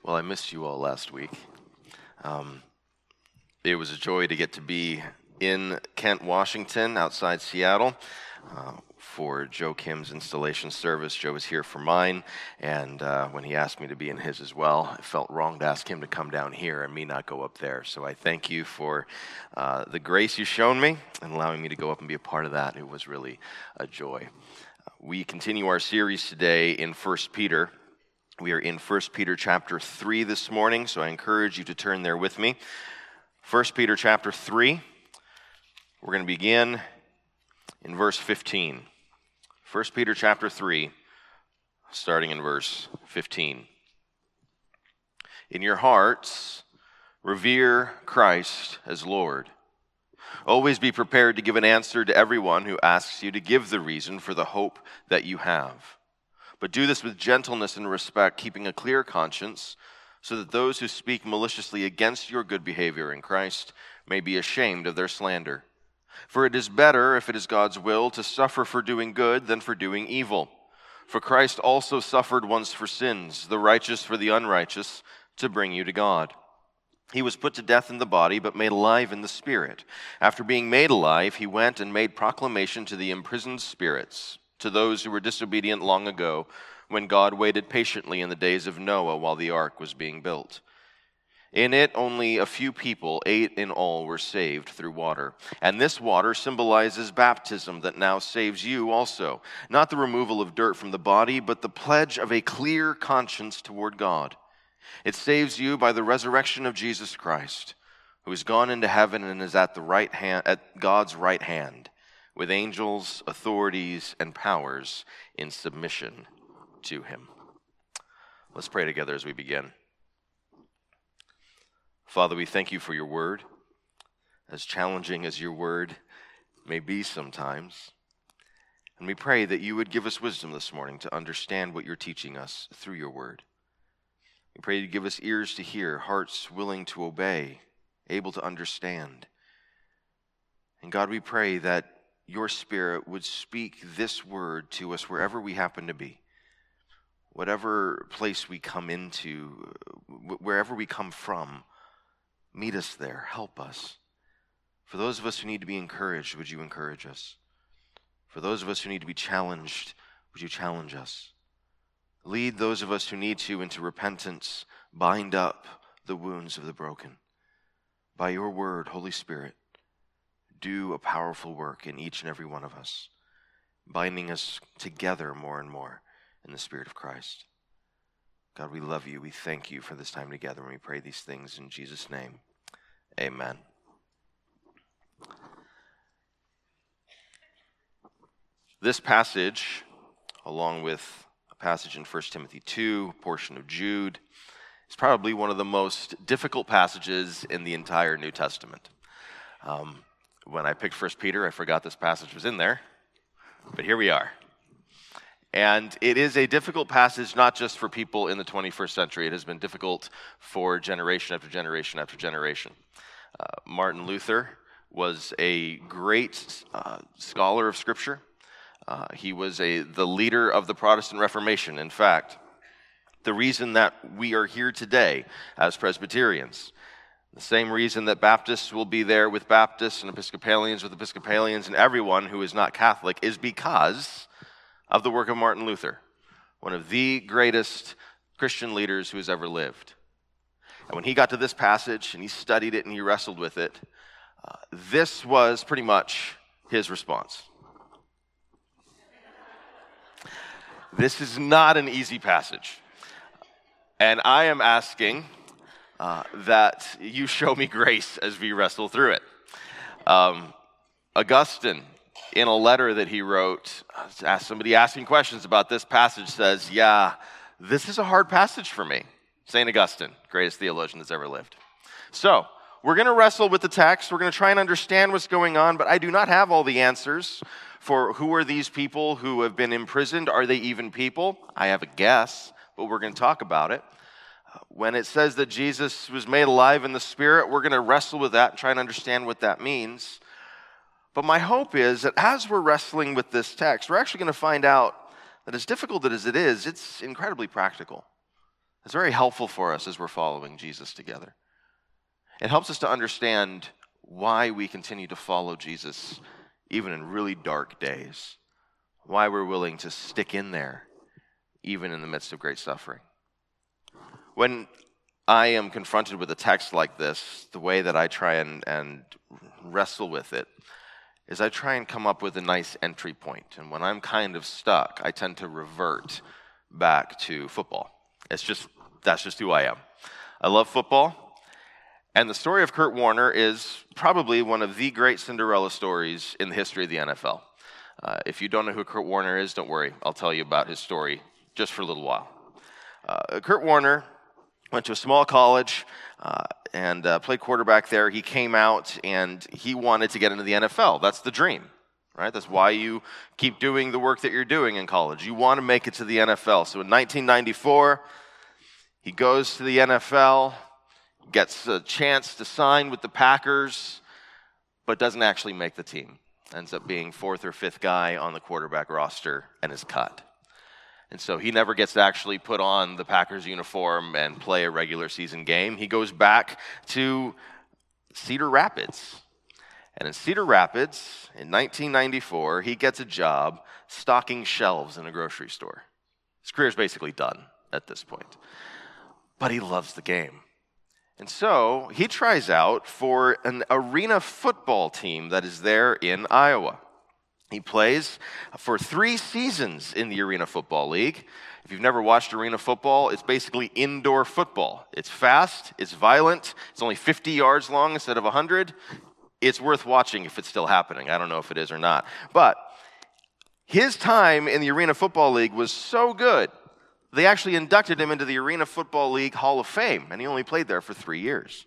Well, I missed you all last week. It was a joy to get to be in Kent, Washington, outside Seattle, for Joe Kim's installation service. Joe was here for mine, and when he asked me to be in his as well, it felt wrong to ask him to come down here and me not go up there. So I thank you for the grace you've shown me and allowing me to go up and be a part of that. It was really a joy. We continue our series today in 1 Peter. We are in 1 Peter chapter 3 this morning, so I encourage you to turn there with me. 1 Peter chapter 3, we're going to begin in verse 15. 1 Peter chapter 3, starting in verse 15. In your hearts, revere Christ as Lord. Always be prepared to give an answer to everyone who asks you to give the reason for the hope that you have. But do this with gentleness and respect, keeping a clear conscience, so that those who speak maliciously against your good behavior in Christ may be ashamed of their slander. For it is better, if it is God's will, to suffer for doing good than for doing evil. For Christ also suffered once for sins, the righteous for the unrighteous, to bring you to God. He was put to death in the body, but made alive in the spirit. After being made alive, he went and made proclamation to the imprisoned spirits, to those who were disobedient long ago, when God waited patiently in the days of Noah while the ark was being built. In it, only a few people, 8 in all, were saved through water. And this water symbolizes baptism that now saves you also. Not the removal of dirt from the body, but the pledge of a clear conscience toward God. It saves you by the resurrection of Jesus Christ, who has gone into heaven and is at God's right hand, with angels, authorities, and powers in submission to him. Let's pray together as we begin. Father, we thank you for your word, as challenging as your word may be sometimes. And we pray that you would give us wisdom this morning to understand what you're teaching us through your word. We pray you give us ears to hear, hearts willing to obey, able to understand. And God, we pray that your Spirit would speak this word to us wherever we happen to be. Whatever place we come into, wherever we come from, meet us there, help us. For those of us who need to be encouraged, would you encourage us? For those of us who need to be challenged, would you challenge us? Lead those of us who need to into repentance, bind up the wounds of the broken. By your word, Holy Spirit, do a powerful work in each and every one of us, binding us together more and more in the Spirit of Christ. God, we love you. We thank you for this time together, and we pray these things in Jesus' name. Amen. This passage, along with a passage in 1 Timothy 2, a portion of Jude, is probably one of the most difficult passages in the entire New Testament. When I picked 1 Peter, I forgot this passage was in there, but here we are. And it is a difficult passage not just for people in the 21st century. It has been difficult for generation after generation after generation. Martin Luther was a great scholar of Scripture. He was the leader of the Protestant Reformation. In fact, the reason that we are here today as Presbyterians, the same reason that Baptists will be there with Baptists and Episcopalians with Episcopalians and everyone who is not Catholic, is because of the work of Martin Luther, one of the greatest Christian leaders who has ever lived. And when he got to this passage and he studied it and he wrestled with it, this was pretty much his response. This is not an easy passage. And I am asking that you show me grace as we wrestle through it. Augustine, in a letter that he wrote, somebody asking questions about this passage, says, yeah, this is a hard passage for me. St. Augustine, greatest theologian that's ever lived. So, we're going to wrestle with the text. We're going to try and understand what's going on, but I do not have all the answers for who are these people who have been imprisoned. Are they even people? I have a guess, but we're going to talk about it. When it says that Jesus was made alive in the Spirit, we're going to wrestle with that and try and understand what that means. But my hope is that as we're wrestling with this text, we're actually going to find out that as difficult as it is, it's incredibly practical. It's very helpful for us as we're following Jesus together. It helps us to understand why we continue to follow Jesus even in really dark days, why we're willing to stick in there even in the midst of great suffering. When I am confronted with a text like this, the way that I try and wrestle with it is I try and come up with a nice entry point. And when I'm kind of stuck, I tend to revert back to football. That's just who I am. I love football. And the story of Kurt Warner is probably one of the great Cinderella stories in the history of the NFL. If you don't know who Kurt Warner is, don't worry. I'll tell you about his story just for a little while. Kurt Warner went to a small college and played quarterback there. He came out and he wanted to get into the NFL. That's the dream, right? That's why you keep doing the work that you're doing in college. You want to make it to the NFL. So in 1994, he goes to the NFL, gets a chance to sign with the Packers, but doesn't actually make the team. Ends up being fourth or fifth guy on the quarterback roster and is cut. And so he never gets to actually put on the Packers uniform and play a regular season game. He goes back to Cedar Rapids. And in Cedar Rapids, in 1994, he gets a job stocking shelves in a grocery store. His career is basically done at this point. But he loves the game. And so he tries out for an arena football team that is there in Iowa. He plays for 3 seasons in the Arena Football League. If you've never watched arena football, it's basically indoor football. It's fast, it's violent, it's only 50 yards long instead of 100. It's worth watching if it's still happening. I don't know if it is or not. But his time in the Arena Football League was so good, they actually inducted him into the Arena Football League Hall of Fame, and he only played there for 3 years.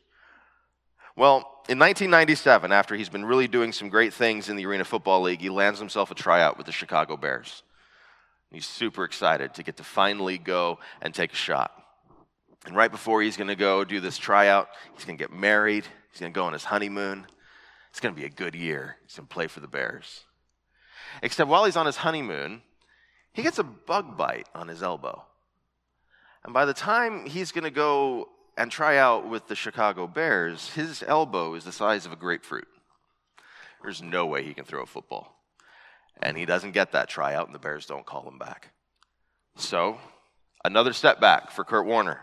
Well, in 1997, after he's been really doing some great things in the Arena Football League, he lands himself a tryout with the Chicago Bears. He's super excited to get to finally go and take a shot. And right before he's going to go do this tryout, he's going to get married, he's going to go on his honeymoon. It's going to be a good year. He's going to play for the Bears. Except while he's on his honeymoon, he gets a bug bite on his elbow. And by the time he's going to go and try out with the Chicago Bears, his elbow is the size of a grapefruit. There's no way he can throw a football. And he doesn't get that tryout, and the Bears don't call him back. So, another setback for Kurt Warner.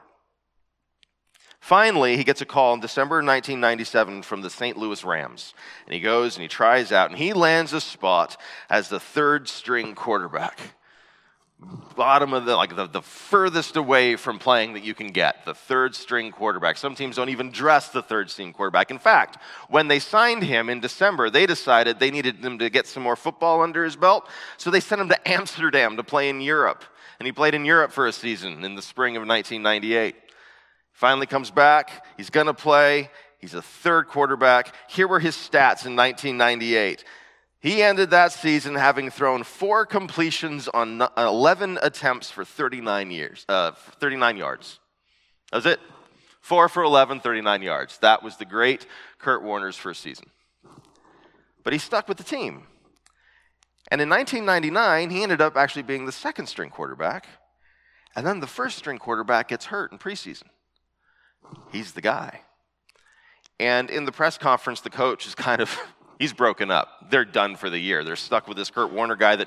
Finally, he gets a call in December 1997 from the St. Louis Rams. And he goes and he tries out, and he lands a spot as the third-string quarterback. Bottom of the furthest away from playing that you can get, the third-string quarterback. Some teams don't even dress the third-string quarterback. In fact, when they signed him in December, they decided they needed him to get some more football under his belt, so they sent him to Amsterdam to play in Europe. And he played in Europe for a season in the spring of 1998. Finally comes back. He's going to play. He's a third quarterback. Here were his stats in 1998. He ended that season having thrown 4 completions on 11 attempts for 39 yards. That was it. 4 for 11, 39 yards. That was the great Kurt Warner's first season. But he stuck with the team. And in 1999, he ended up actually being the second-string quarterback. And then the first-string quarterback gets hurt in preseason. He's the guy. And in the press conference, the coach is he's broken up. They're done for the year. They're stuck with this Kurt Warner guy that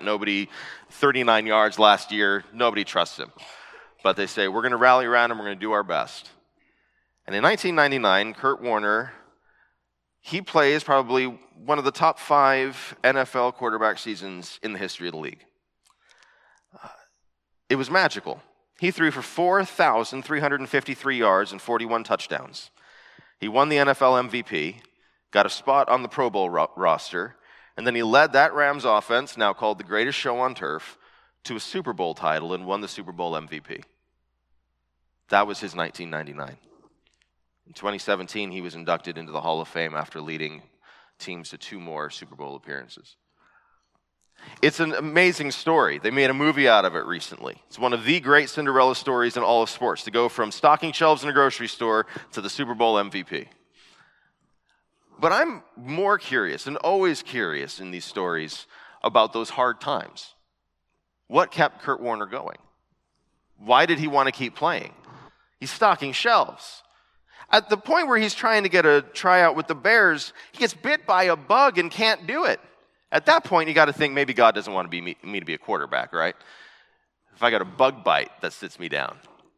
39 yards last year, nobody trusts him. But they say, we're going to rally around him, we're going to do our best. And in 1999, Kurt Warner, he plays probably one of the top 5 NFL quarterback seasons in the history of the league. It was magical. He threw for 4,353 yards and 41 touchdowns. He won the NFL MVP, got a spot on the Pro Bowl roster, and then he led that Rams offense, now called the greatest show on turf, to a Super Bowl title and won the Super Bowl MVP. That was his 1999. In 2017, he was inducted into the Hall of Fame after leading teams to 2 more Super Bowl appearances. It's an amazing story. They made a movie out of it recently. It's one of the great Cinderella stories in all of sports, to go from stocking shelves in a grocery store to the Super Bowl MVP. But I'm more curious, and always curious in these stories, about those hard times. What kept Kurt Warner going? Why did he want to keep playing? He's stocking shelves. At the point where he's trying to get a tryout with the Bears, he gets bit by a bug and can't do it. At that point, you got to think maybe God doesn't want me to be a quarterback, right? If I got a bug bite, that sits me down.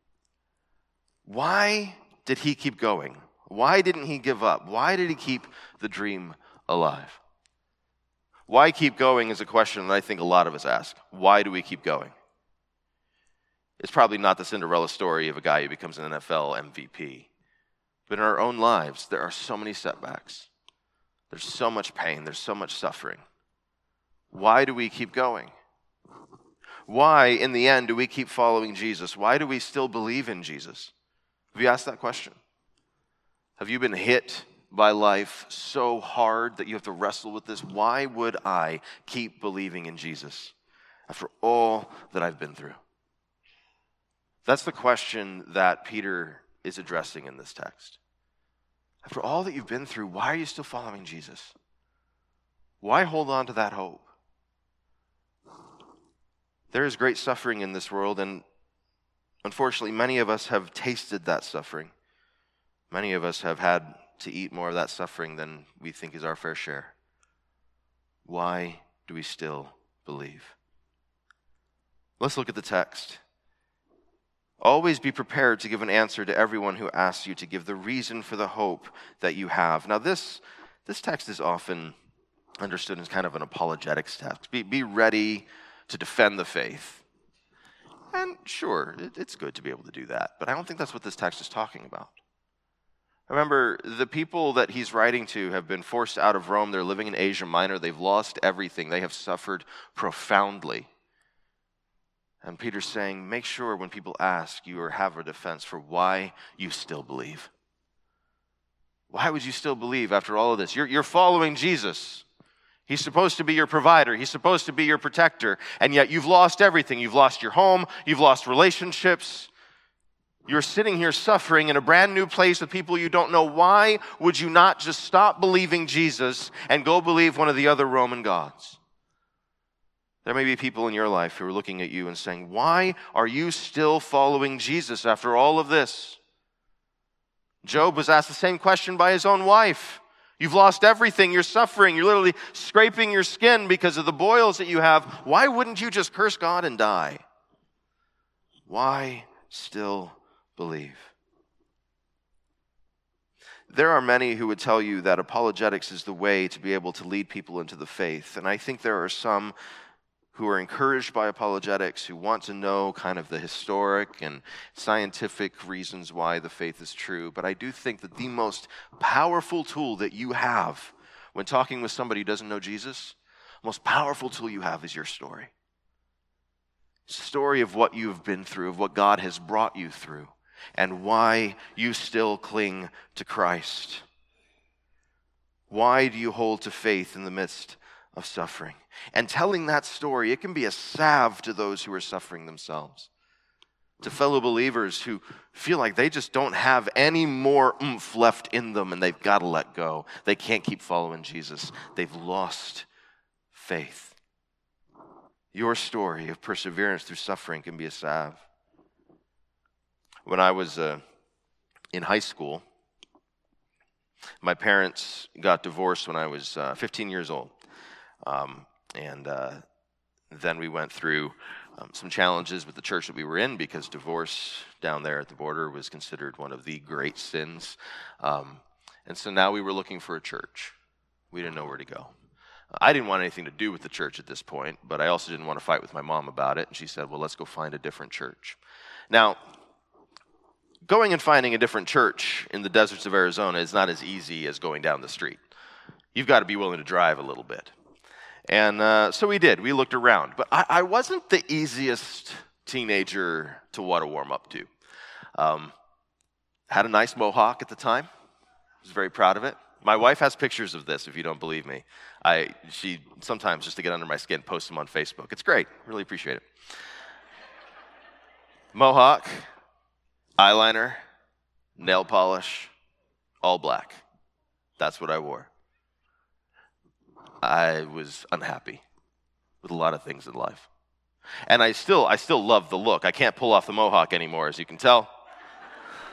Why did he keep going? Why didn't he give up? Why did he keep the dream alive? Why keep going is a question that I think a lot of us ask. Why do we keep going? It's probably not the Cinderella story of a guy who becomes an NFL MVP. But in our own lives, there are so many setbacks. There's so much pain. There's so much suffering. Why do we keep going? Why, in the end, do we keep following Jesus? Why do we still believe in Jesus? Have you asked that question? Have you been hit by life so hard that you have to wrestle with this? Why would I keep believing in Jesus after all that I've been through? That's the question that Peter is addressing in this text. After all that you've been through, why are you still following Jesus? Why hold on to that hope? There is great suffering in this world, and unfortunately, many of us have tasted that suffering. Many of us have had to eat more of that suffering than we think is our fair share. Why do we still believe? Let's look at the text. Always be prepared to give an answer to everyone who asks you to give the reason for the hope that you have. Now, this text is often understood as kind of an apologetics text. Be ready to defend the faith. And sure, it's good to be able to do that, but I don't think that's what this text is talking about. Remember, the people that he's writing to have been forced out of Rome. They're living in Asia Minor. They've lost everything. They have suffered profoundly. And Peter's saying, make sure when people ask you or have a defense for why you still believe. Why would you still believe after all of this? You're following Jesus. He's supposed to be your provider. He's supposed to be your protector. And yet you've lost everything. You've lost your home. You've lost relationships. You're sitting here suffering in a brand new place with people you don't know. Why would you not just stop believing Jesus and go believe one of the other Roman gods? There may be people in your life who are looking at you and saying, why are you still following Jesus after all of this? Job was asked the same question by his own wife. You've lost everything. You're suffering. You're literally scraping your skin because of the boils that you have. Why wouldn't you just curse God and die? Why still believe? There are many who would tell you that apologetics is the way to be able to lead people into the faith. And I think there are some who are encouraged by apologetics, who want to know kind of the historic and scientific reasons why the faith is true. But I do think that the most powerful tool that you have when talking with somebody who doesn't know Jesus, the most powerful tool you have is your story. It's the story of what you've been through, of what God has brought you through, and why you still cling to Christ. Why do you hold to faith in the midst of suffering? And telling that story, it can be a salve to those who are suffering themselves, to fellow believers who feel like they just don't have any more oomph left in them and they've got to let go. They can't keep following Jesus. They've lost faith. Your story of perseverance through suffering can be a salve. When I was in high school, my parents got divorced when I was 15 years old. Then we went through some challenges with the church that we were in, because divorce down there at the border was considered one of the great sins. And so now we were looking for a church. We didn't know where to go. I didn't want anything to do with the church at this point, but I also didn't want to fight with my mom about it. And she said, well, let's go find a different church. Now, going and finding a different church in the deserts of Arizona is not as easy as going down the street. You've got to be willing to drive a little bit. And so we did. We looked around. But I wasn't the easiest teenager to want to warm up to. Had a nice mohawk at the time. Was very proud of it. My wife has pictures of this, if you don't believe me. She sometimes, just to get under my skin, posts them on Facebook. It's great. Really appreciate it. Mohawk, eyeliner, nail polish, all black. That's what I wore. I was unhappy with a lot of things in life. And I still love the look. I can't pull off the mohawk anymore, as you can tell.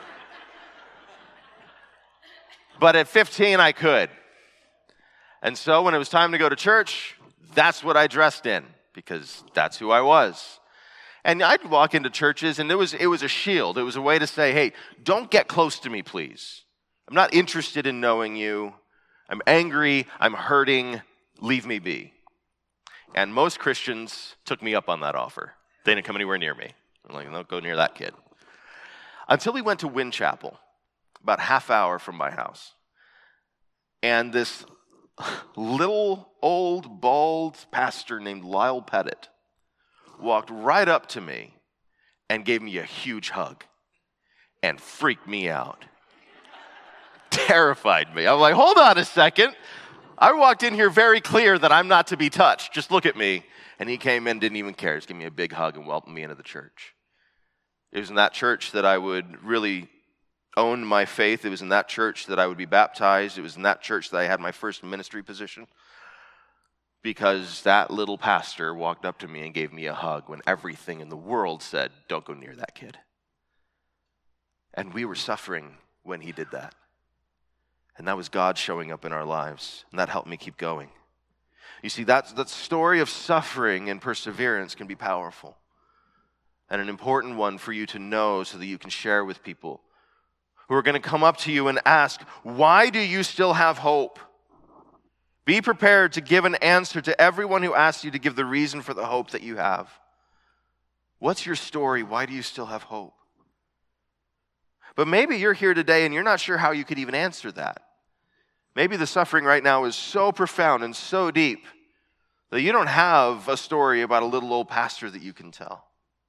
But at 15, I could. And so when it was time to go to church, that's what I dressed in, because that's who I was. And I'd walk into churches, and it was a shield. It was a way to say, hey, don't get close to me, please. I'm not interested in knowing you. I'm angry. I'm hurting. Leave me be. And most Christians took me up on that offer. They didn't come anywhere near me. I'm like, don't go near that kid. Until we went to Wind Chapel, about half hour from my house. And this little old bald pastor named Lyle Pettit walked right up to me and gave me a huge hug and freaked me out. Terrified me. I'm like, hold on a second. I walked in here very clear that I'm not to be touched. Just look at me. And he came in, didn't even care. Just gave me a big hug and welcomed me into the church. It was in that church that I would really own my faith. It was in that church that I would be baptized. It was in that church that I had my first ministry position. Because that little pastor walked up to me and gave me a hug when everything in the world said, don't go near that kid. And we were suffering when he did that. And that was God showing up in our lives. And that helped me keep going. You see, that story of suffering and perseverance can be powerful. And an important one for you to know so that you can share with people who are going to come up to you and ask, why do you still have hope? Be prepared to give an answer to everyone who asks you to give the reason for the hope that you have. What's your story? Why do you still have hope? But maybe you're here today and you're not sure how you could even answer that. Maybe the suffering right now is so profound and so deep that you don't have a story about a little old pastor that you can tell.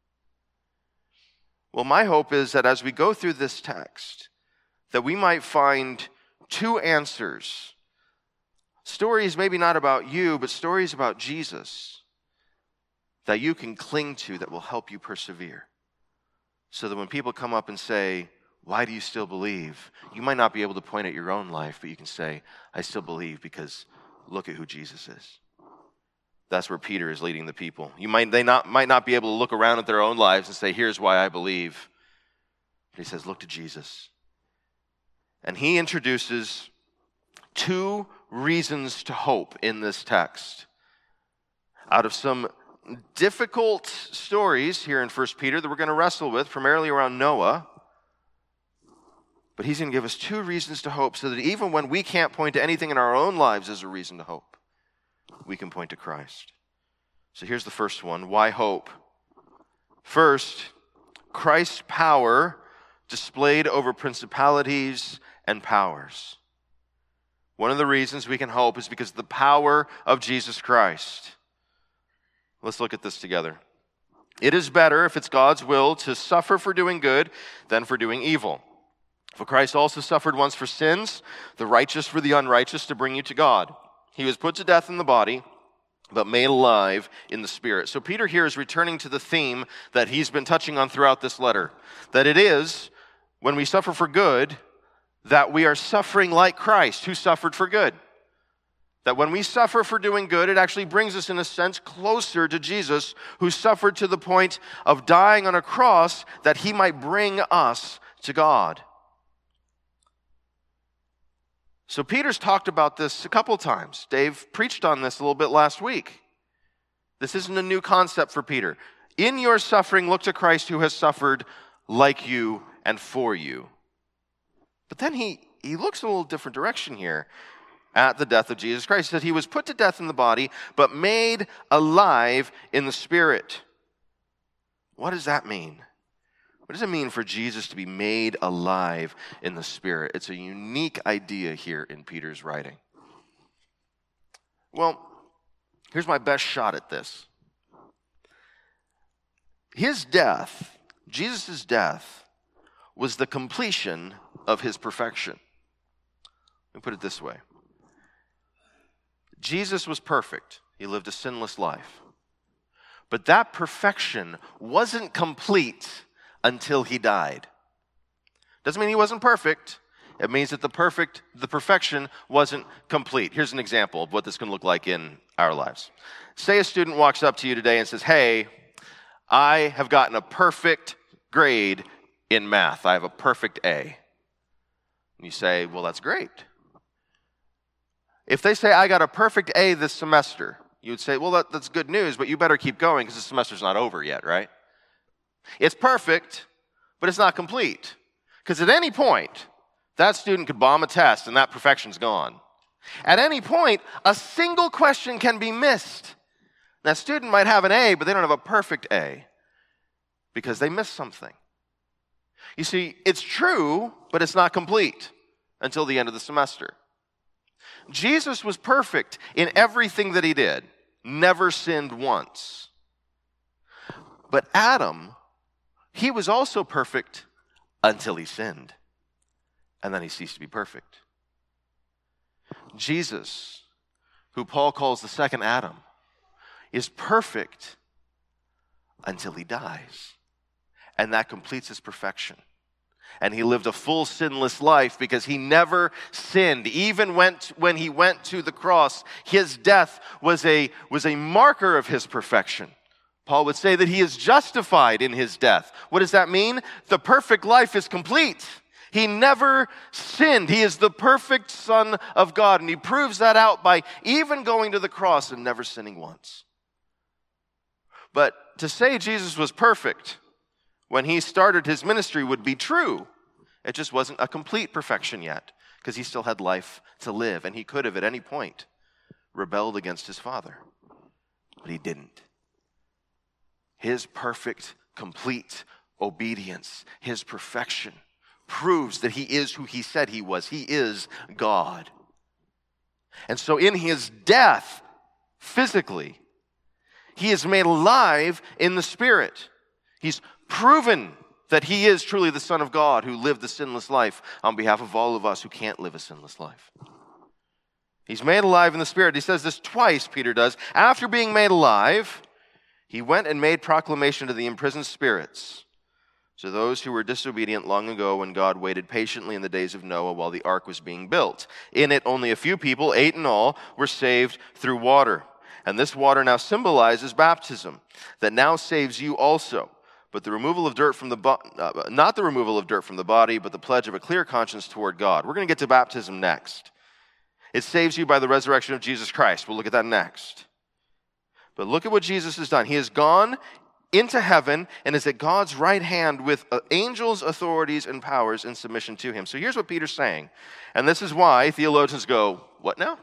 Well, my hope is that as we go through this text, that we might find two answers. Stories maybe not about you, but stories about Jesus that you can cling to that will help you persevere. So that when people come up and say, why do you still believe? You might not be able to point at your own life, but you can say, I still believe because look at who Jesus is. That's where Peter is leading the people. They might not be able to look around at their own lives and say, here's why I believe. But he says, look to Jesus. And he introduces two reasons to hope in this text. Out of some difficult stories here in 1 Peter that we're going to wrestle with, primarily around Noah, but he's going to give us two reasons to hope so that even when we can't point to anything in our own lives as a reason to hope, we can point to Christ. So here's the first one. Why hope? First, Christ's power displayed over principalities and powers. One of the reasons we can hope is because of the power of Jesus Christ. Let's look at this together. It is better, if it's God's will, to suffer for doing good than for doing evil. For Christ also suffered once for sins, the righteous for the unrighteous, to bring you to God. He was put to death in the body, but made alive in the spirit. So Peter here is returning to the theme that he's been touching on throughout this letter. That it is, when we suffer for good, that we are suffering like Christ, who suffered for good. That when we suffer for doing good, it actually brings us, in a sense, closer to Jesus, who suffered to the point of dying on a cross that he might bring us to God. So Peter's talked about this a couple times. Dave preached on this a little bit last week. This isn't a new concept for Peter. In your suffering, look to Christ who has suffered like you and for you. But then he looks in a little different direction here at the death of Jesus Christ. He said he was put to death in the body, but made alive in the spirit. What does that mean? What does it mean for Jesus to be made alive in the Spirit? It's a unique idea here in Peter's writing. Well, here's my best shot at this. His death, Jesus' death, was the completion of his perfection. Let me put it this way. Jesus was perfect. He lived a sinless life. But that perfection wasn't complete until he died. Doesn't mean he wasn't perfect. It means that the perfection wasn't complete. Here's an example of what this can look like in our lives. Say a student walks up to you today and says, hey, I have gotten a perfect grade in math. I have a perfect A. And you say, well, that's great. If they say, I got a perfect A this semester, you would say, well, that's good news, but you better keep going because the semester's not over yet, right? It's perfect, but it's not complete. Because at any point, that student could bomb a test and that perfection's gone. At any point, a single question can be missed. That student might have an A, but they don't have a perfect A because they missed something. You see, it's true, but it's not complete until the end of the semester. Jesus was perfect in everything that he did, never sinned once. But Adam, he was also perfect until he sinned, and then he ceased to be perfect. Jesus, who Paul calls the second Adam, is perfect until he dies, and that completes his perfection. And he lived a full sinless life because he never sinned. Even when he went to the cross, his death was a marker of his perfection. Paul would say that he is justified in his death. What does that mean? The perfect life is complete. He never sinned. He is the perfect Son of God, and he proves that out by even going to the cross and never sinning once. But to say Jesus was perfect when he started his ministry would be true. It just wasn't a complete perfection yet, because he still had life to live, and he could have at any point rebelled against his Father. But he didn't. His perfect, complete obedience, his perfection, proves that he is who he said he was. He is God. And so in his death, physically, he is made alive in the Spirit. He's proven that he is truly the Son of God who lived the sinless life on behalf of all of us who can't live a sinless life. He's made alive in the Spirit. He says this twice, Peter does. After being made alive, he went and made proclamation to the imprisoned spirits, to those who were disobedient long ago when God waited patiently in the days of Noah while the ark was being built. In it, only a few people, 8 in all, were saved through water. And this water now symbolizes baptism, that now saves you also. But the removal of dirt from not the removal of dirt from the body, but the pledge of a clear conscience toward God. We're going to get to baptism next. It saves you by the resurrection of Jesus Christ. We'll look at that next. But look at what Jesus has done. He has gone into heaven and is at God's right hand with angels, authorities, and powers in submission to him. So here's what Peter's saying. And this is why theologians go, what now?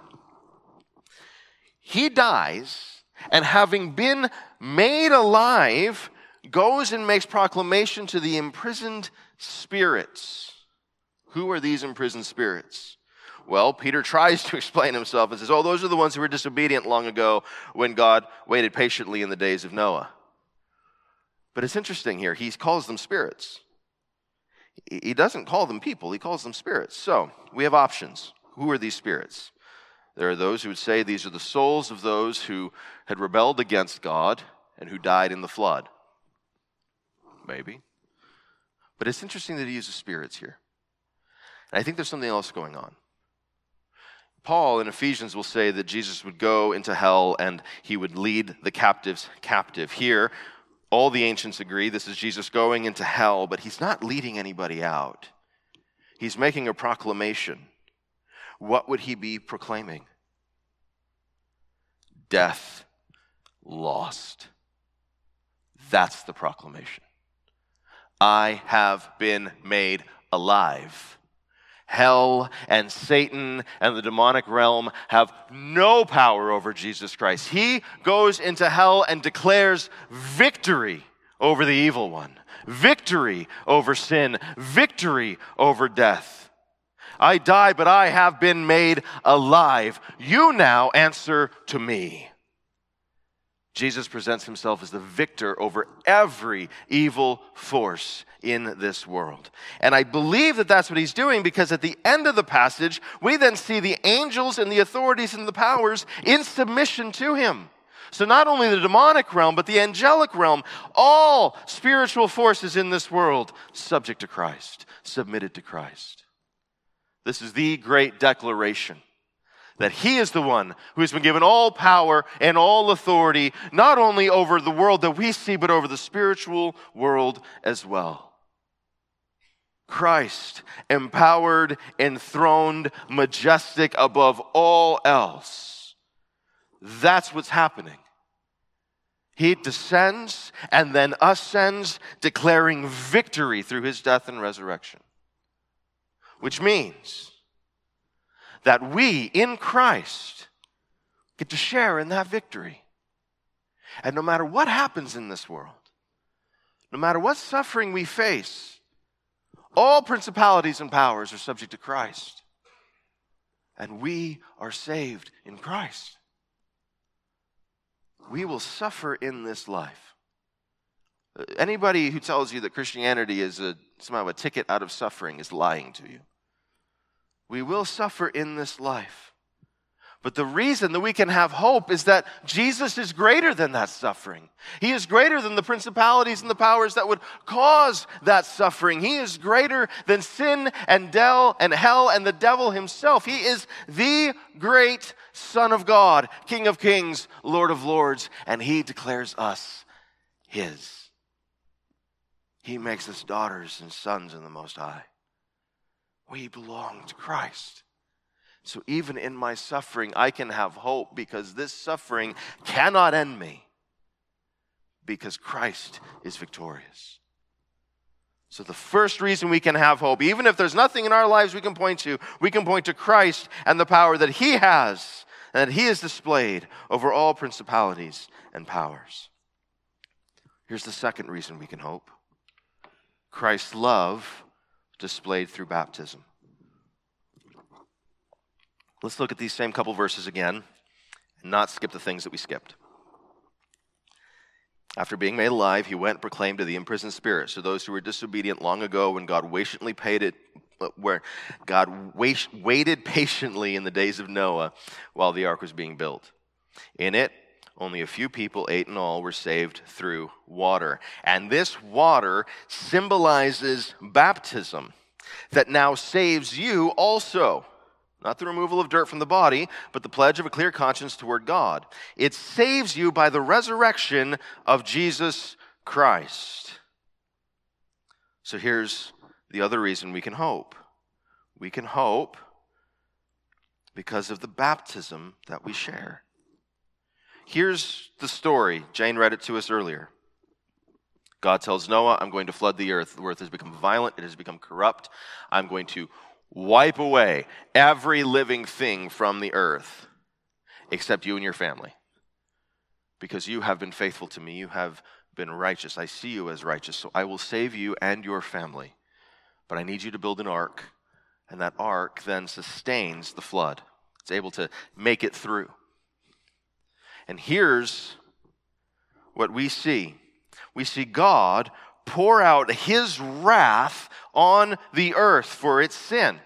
He dies, and having been made alive, goes and makes proclamation to the imprisoned spirits. Who are these imprisoned spirits? Well, Peter tries to explain himself and says, those are the ones who were disobedient long ago when God waited patiently in the days of Noah. But it's interesting here. He calls them spirits. He doesn't call them people. He calls them spirits. So we have options. Who are these spirits? There are those who would say these are the souls of those who had rebelled against God and who died in the flood. Maybe. But it's interesting that he uses spirits here. And I think there's something else going on. Paul in Ephesians will say that Jesus would go into hell and he would lead the captives captive. Here, all the ancients agree this is Jesus going into hell, but he's not leading anybody out. He's making a proclamation. What would he be proclaiming? Death lost. That's the proclamation. I have been made alive. Hell and Satan and the demonic realm have no power over Jesus Christ. He goes into hell and declares victory over the evil one, victory over sin, victory over death. I die, but I have been made alive. You now answer to me. Jesus presents himself as the victor over every evil force in this world. And I believe that that's what he's doing because at the end of the passage, we then see the angels and the authorities and the powers in submission to him. So not only the demonic realm, but the angelic realm, all spiritual forces in this world subject to Christ, submitted to Christ. This is the great declaration that he is the one who has been given all power and all authority, not only over the world that we see, but over the spiritual world as well. Christ, empowered, enthroned, majestic above all else. That's what's happening. He descends and then ascends, declaring victory through his death and resurrection. Which means that we, in Christ, get to share in that victory. And no matter what happens in this world, no matter what suffering we face, all principalities and powers are subject to Christ. And we are saved in Christ. We will suffer in this life. Anybody who tells you that Christianity is somehow a ticket out of suffering is lying to you. We will suffer in this life. But the reason that we can have hope is that Jesus is greater than that suffering. He is greater than the principalities and the powers that would cause that suffering. He is greater than sin and hell and the devil himself. He is the great Son of God, King of kings, Lord of lords, and he declares us his. He makes us daughters and sons in the Most High. We belong to Christ. So even in my suffering, I can have hope because this suffering cannot end me because Christ is victorious. So the first reason we can have hope, even if there's nothing in our lives we can point to Christ and the power that he has and that he has displayed over all principalities and powers. Here's the second reason we can hope. Christ's love displayed through baptism. Let's look at these same couple verses again and not skip the things that we skipped. After being made alive, he went and proclaimed to the imprisoned spirits, to those who were disobedient long ago when God waited patiently in the days of Noah while the ark was being built. In it, only a few people, 8 in all, were saved through water. And this water symbolizes baptism that now saves you also. Not the removal of dirt from the body, but the pledge of a clear conscience toward God. It saves you by the resurrection of Jesus Christ. So here's the other reason we can hope. We can hope because of the baptism that we share. Here's the story. Jane read it to us earlier. God tells Noah, I'm going to flood the earth. The earth has become violent. It has become corrupt. I'm going to wipe away every living thing from the earth except you and your family. Because you have been faithful to me. You have been righteous. I see you as righteous. So I will save you and your family. But I need you to build an ark. And that ark then sustains the flood. It's able to make it through. And here's what we see. We see God pour out his wrath on the earth for its sin.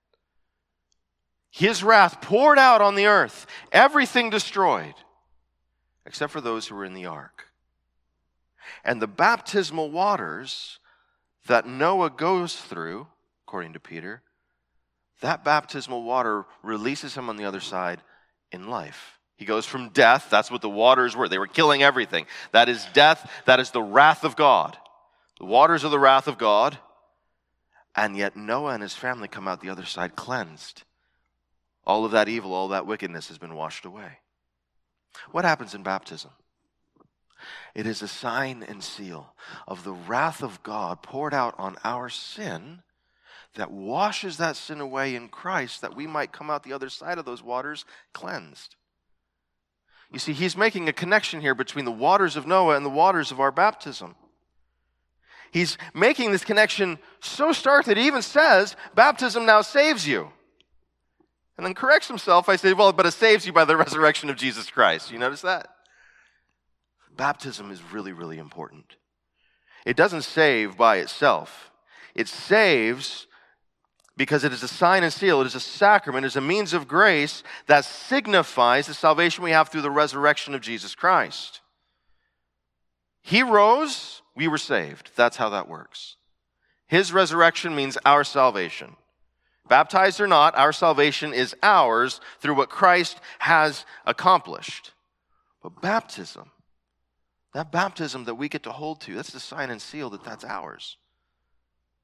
His wrath poured out on the earth, everything destroyed, except for those who were in the ark. And the baptismal waters that Noah goes through, according to Peter, that baptismal water releases him on the other side in life. He goes from death, that's what the waters were. They were killing everything. That is death, that is the wrath of God. The waters are the wrath of God. And yet Noah and his family come out the other side cleansed. All of that evil, all that wickedness has been washed away. What happens in baptism? It is a sign and seal of the wrath of God poured out on our sin that washes that sin away in Christ that we might come out the other side of those waters cleansed. You see, he's making a connection here between the waters of Noah and the waters of our baptism. He's making this connection so stark that he even says, baptism now saves you. And then corrects himself by saying, well, but it saves you by the resurrection of Jesus Christ. You notice that? Baptism is really, really important. It doesn't save by itself. It saves because it is a sign and seal. It is a sacrament. It is a means of grace that signifies the salvation we have through the resurrection of Jesus Christ. He rose, we were saved. That's how that works. His resurrection means our salvation. Baptized or not, our salvation is ours through what Christ has accomplished. But baptism, that baptism that we get to hold to, that's the sign and seal that that's ours.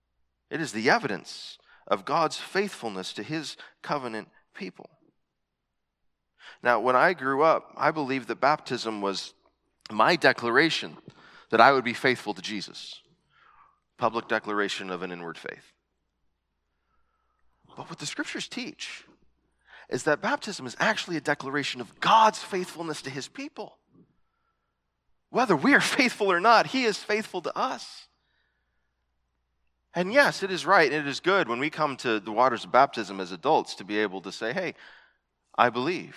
It is the evidence of God's faithfulness to his covenant people. Now, when I grew up, I believed that baptism was my declaration that I would be faithful to Jesus. Public declaration of an inward faith. But what the scriptures teach is that baptism is actually a declaration of God's faithfulness to his people. Whether we are faithful or not, he is faithful to us. And yes, it is right, it is good when we come to the waters of baptism as adults to be able to say, hey, I believe.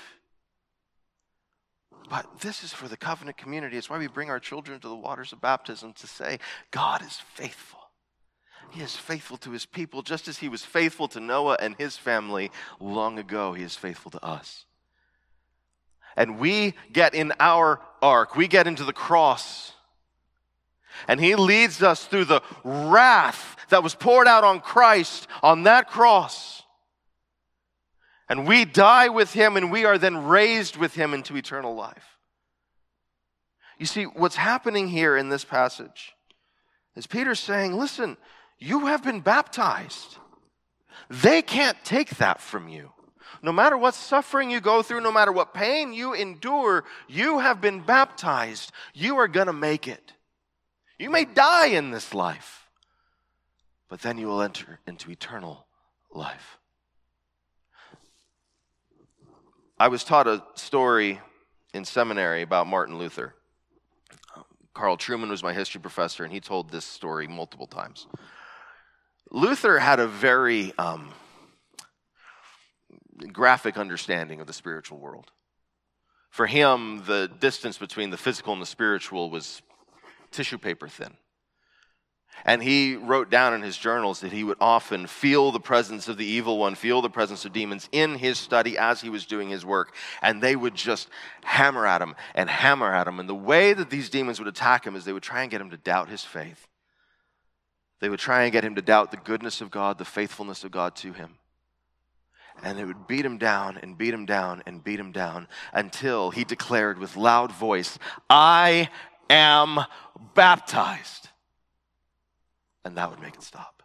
But this is for the covenant community. It's why we bring our children to the waters of baptism to say, God is faithful. He is faithful to his people, just as he was faithful to Noah and his family long ago. He is faithful to us. And we get in our ark. We get into the cross. And he leads us through the wrath that was poured out on Christ on that cross. And we die with him, and we are then raised with him into eternal life. You see, what's happening here in this passage is Peter's saying, listen, you have been baptized. They can't take that from you. No matter what suffering you go through, no matter what pain you endure, you have been baptized. You are going to make it. You may die in this life, but then you will enter into eternal life. I was taught a story in seminary about Martin Luther. Carl Truman was my history professor, and he told this story multiple times. Luther had a very graphic understanding of the spiritual world. For him, the distance between the physical and the spiritual was tissue paper thin. And he wrote down in his journals that he would often feel the presence of the evil one, feel the presence of demons in his study as he was doing his work. And they would just hammer at him and hammer at him. And the way that these demons would attack him is they would try and get him to doubt his faith. They would try and get him to doubt the goodness of God, the faithfulness of God to him. And they would beat him down and beat him down and beat him down until he declared with loud voice, I am baptized. And that would make it stop.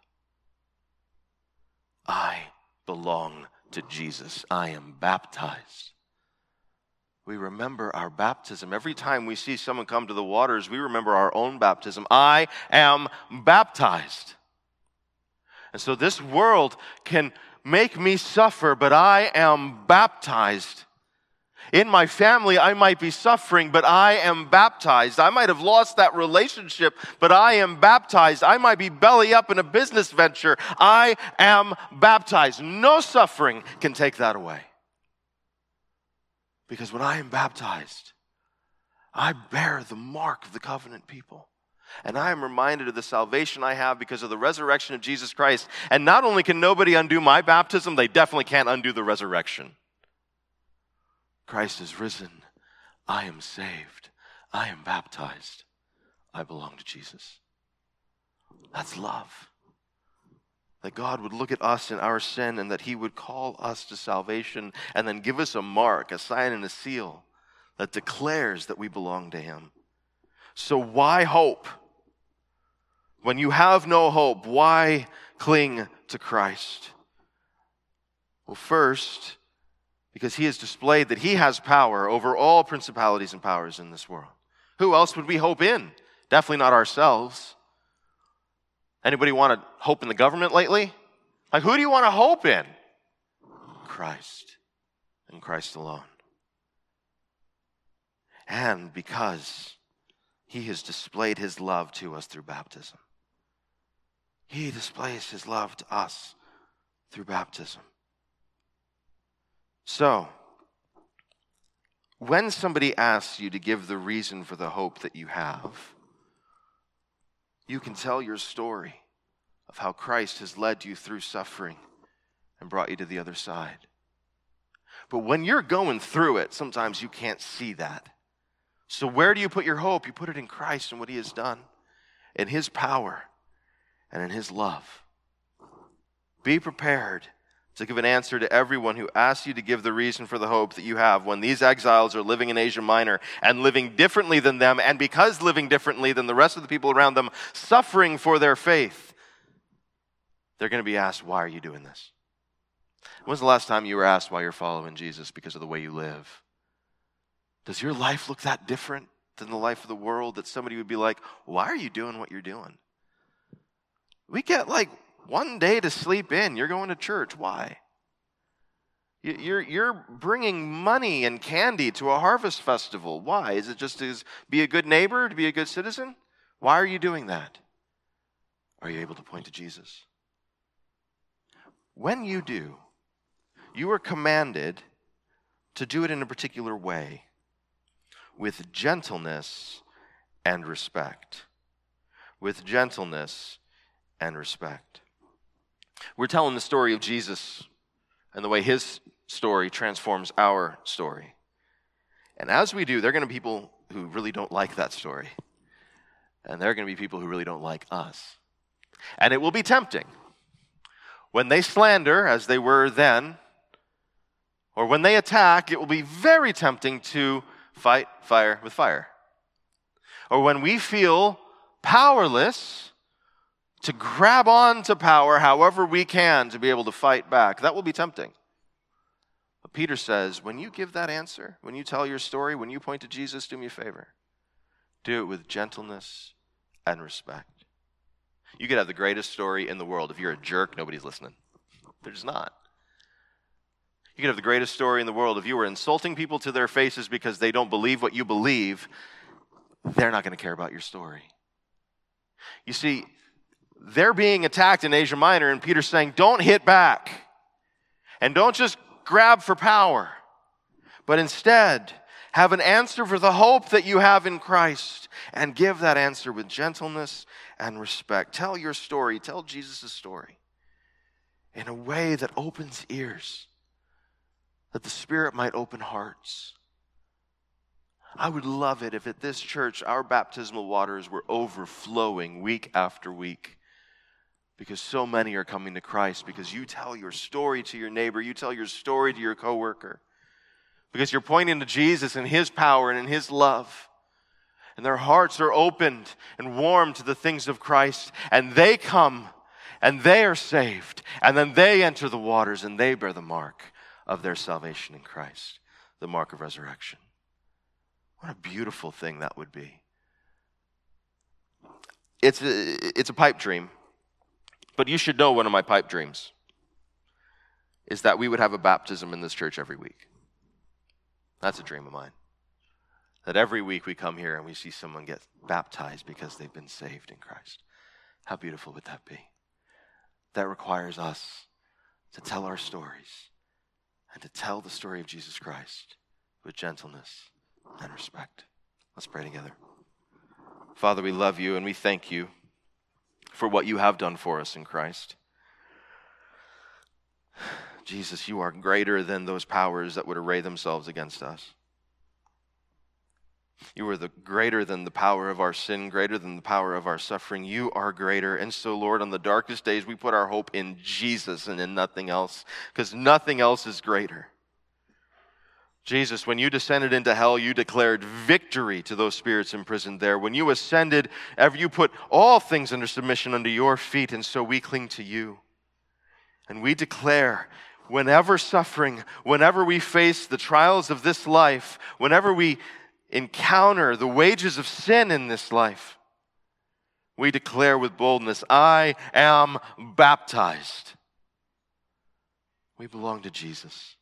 I belong to Jesus. I am baptized. We remember our baptism. Every time we see someone come to the waters, we remember our own baptism. I am baptized. And so this world can make me suffer, but I am baptized. In my family, I might be suffering, but I am baptized. I might have lost that relationship, but I am baptized. I might be belly up in a business venture. I am baptized. No suffering can take that away. Because when I am baptized, I bear the mark of the covenant people. And I am reminded of the salvation I have because of the resurrection of Jesus Christ. And not only can nobody undo my baptism, they definitely can't undo the resurrection. Christ is risen. I am saved. I am baptized. I belong to Jesus. That's love. That God would look at us in our sin and that he would call us to salvation and then give us a mark, a sign and a seal that declares that we belong to him. So why hope? When you have no hope, why cling to Christ? Well, first, because he has displayed that he has power over all principalities and powers in this world. Who else would we hope in? Definitely not ourselves. Anybody want to hope in the government lately? Like, who do you want to hope in? Christ, and Christ alone. And because he has displayed his love to us through baptism. He displays his love to us through baptism. So, when somebody asks you to give the reason for the hope that you have, you can tell your story of how Christ has led you through suffering and brought you to the other side. But when you're going through it, sometimes you can't see that. So where do you put your hope? You put it in Christ and what he has done, in his power and in his love. Be prepared to give an answer to everyone who asks you to give the reason for the hope that you have when these exiles are living in Asia Minor and living differently than them, and because living differently than the rest of the people around them, suffering for their faith. they're going to be asked, why are you doing this? When's the last time you were asked why you're following Jesus because of the way you live? Does your life look that different than the life of the world that somebody would be like, why are you doing what you're doing? We get like one day to sleep in. You're going to church. Why? You're bringing money and candy to a harvest festival. Why? Is it just to be a good neighbor, to be a good citizen? Why are you doing that? Are you able to point to Jesus? When you do, you are commanded to do it in a particular way, with gentleness and respect. With gentleness and respect. We're telling the story of Jesus and the way his story transforms our story. And as we do, there are going to be people who really don't like that story. And there are going to be people who really don't like us. And it will be tempting. When they slander, as they were then, or when they attack, it will be very tempting to fight fire with fire. Or when we feel powerless, to grab on to power however we can to be able to fight back, that will be tempting. But Peter says, when you give that answer, when you tell your story, when you point to Jesus, do me a favor. Do it with gentleness and respect. You could have the greatest story in the world. If you're a jerk, nobody's listening. There's not. You could have the greatest story in the world. If you were insulting people to their faces because they don't believe what you believe, they're not going to care about your story. You see, they're being attacked in Asia Minor, and Peter's saying, don't hit back. And don't just grab for power. But instead, have an answer for the hope that you have in Christ. And give that answer with gentleness and respect. Tell your story. Tell Jesus' story. In a way that opens ears. That the Spirit might open hearts. I would love it if at this church our baptismal waters were overflowing week after week. Because so many are coming to Christ. Because you tell your story to your neighbor. You tell your story to your coworker. Because you're pointing to Jesus and his power and in his love. And their hearts are opened and warmed to the things of Christ. And they come and they are saved. And then they enter the waters and they bear the mark of their salvation in Christ. The mark of resurrection. What a beautiful thing that would be. It's a pipe dream. But you should know one of my pipe dreams is that we would have a baptism in this church every week. That's a dream of mine. That every week we come here and we see someone get baptized because they've been saved in Christ. How beautiful would that be? That requires us to tell our stories and to tell the story of Jesus Christ with gentleness and respect. Let's pray together. Father, we love you and we thank you for what you have done for us in Christ. Jesus, you are greater than those powers that would array themselves against us. You are greater than the power of our sin, greater than the power of our suffering. You are greater. And so, Lord, on the darkest days, we put our hope in Jesus and in nothing else, because nothing else is greater. Jesus, when you descended into hell, you declared victory to those spirits imprisoned there. When you ascended, you put all things under submission under your feet, and so we cling to you. And we declare, whenever suffering, whenever we face the trials of this life, whenever we encounter the wages of sin in this life, we declare with boldness, I am baptized. We belong to Jesus.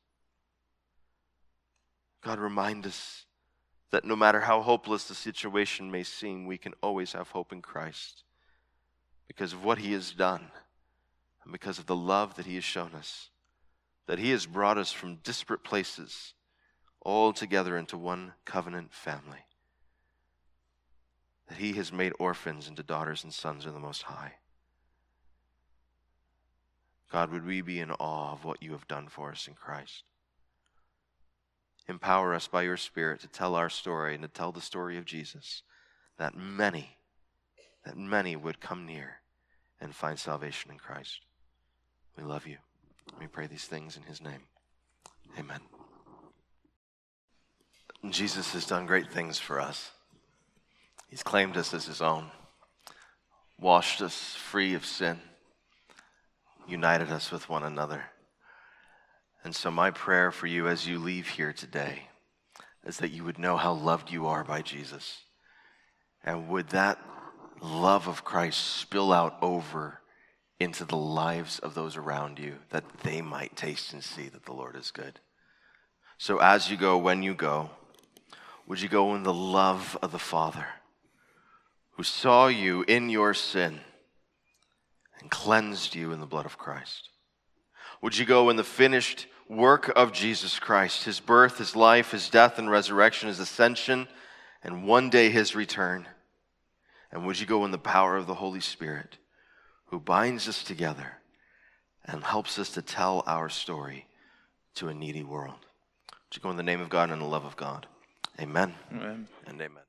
God, remind us that no matter how hopeless the situation may seem, we can always have hope in Christ because of what he has done and because of the love that he has shown us, that he has brought us from disparate places all together into one covenant family, that he has made orphans into daughters and sons of the Most High. God, would we be in awe of what you have done for us in Christ? Empower us by your Spirit to tell our story and to tell the story of Jesus, that many would come near and find salvation in Christ. We love you. We pray these things in his name. Amen. Jesus has done great things for us. He's claimed us as his own, washed us free of sin, united us with one another. And so my prayer for you as you leave here today is that you would know how loved you are by Jesus. And would that love of Christ spill out over into the lives of those around you, that they might taste and see that the Lord is good. So as you go, when you go, would you go in the love of the Father, who saw you in your sin and cleansed you in the blood of Christ? Would you go in the finished work of Jesus Christ, his birth, his life, his death and resurrection, his ascension, and one day his return? And would you go in the power of the Holy Spirit, who binds us together and helps us to tell our story to a needy world? Would you go in the name of God and the love of God? Amen. Amen. And amen.